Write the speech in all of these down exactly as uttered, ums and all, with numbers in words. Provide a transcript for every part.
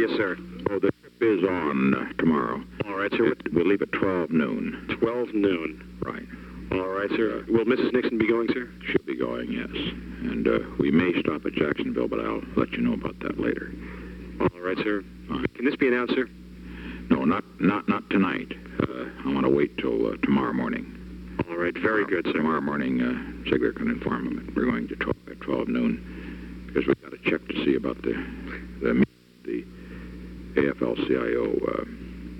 Yes, sir. Oh, the trip is on uh, tomorrow. All right, sir. It, we'll leave at twelve noon. twelve noon. Right. All right, sir. Will Missus Nixon be going, sir? She'll be going, yes. And uh, we may stop at Jacksonville, but I'll let you know about that later. All right, sir. All right. Can this be announced, sir? No, not not not tonight. Uh, I want to wait till uh, tomorrow morning. All right, very tomorrow, good, sir. Tomorrow morning, uh, Ziegler can inform them that we're going to twelve at twelve noon because we've got to check to see about the the, the A F L C I O uh,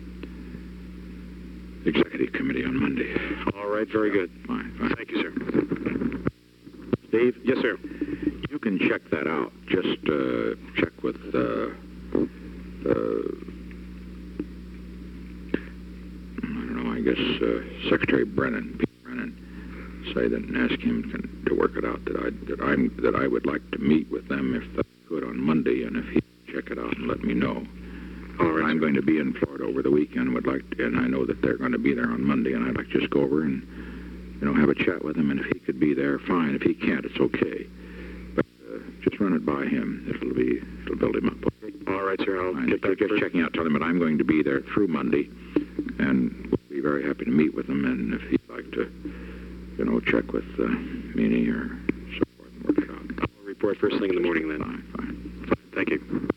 executive committee on Monday. All right, very good. Fine, fine. Thank you, sir. Steve? Yes, sir. You can check that out. Just uh, check with uh, uh, I don't know, I guess uh, Secretary Brennan, Pete Brennan, say that and ask him can, to work it out that I that I'm that I would like to meet with them if they could on Monday, and if he check it out and let me know. All right. I'm going to be in Florida over the weekend. Would like, to, and I know that they're going to be there on Monday, and I'd like to just go over and you know have a chat with him. And if he could be there, fine. If he can't, it's okay. But uh, just run it by him. It'll be it'll build him up. Okay? All right, sir. I'll Fine. get back Just first. checking out. Tell him that I'm going to be there through Monday, and we'll be very happy to meet with him. And if he'd like to, you know, check with uh, Meany or so forth and work it out. I'll report first thing in the morning then. Fine, fine. Thank you.